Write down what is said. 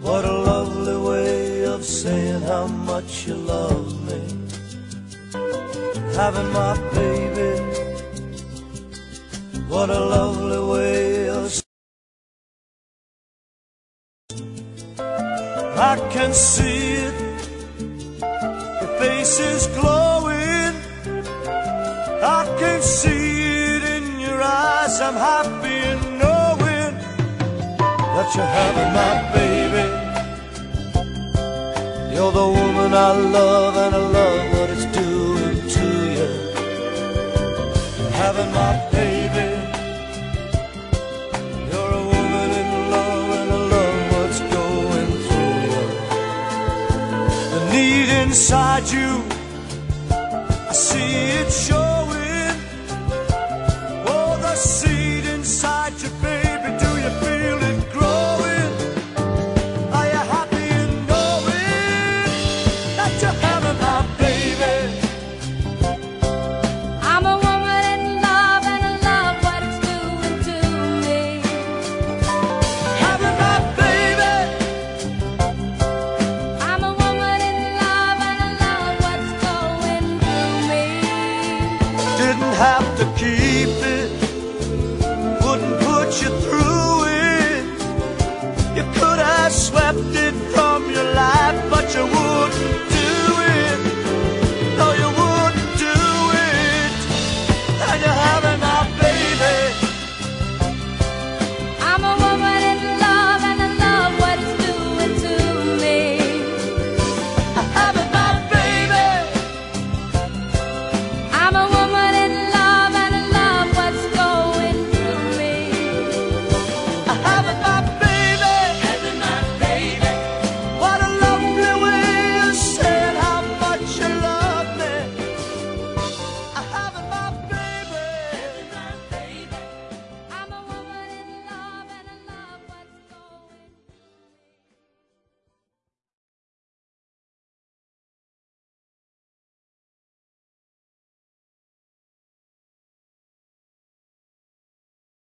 What a lovely way of saying how much you love me. Having my baby. What a lovely way of saying. I can see it. Your face is glowing. I can see it in your eyes. I'm happy in knowing that you're having my baby. You're the woman I love, and I love what it's doing to you. Having my baby. You're a woman in love, and I love what's going through you. The need inside you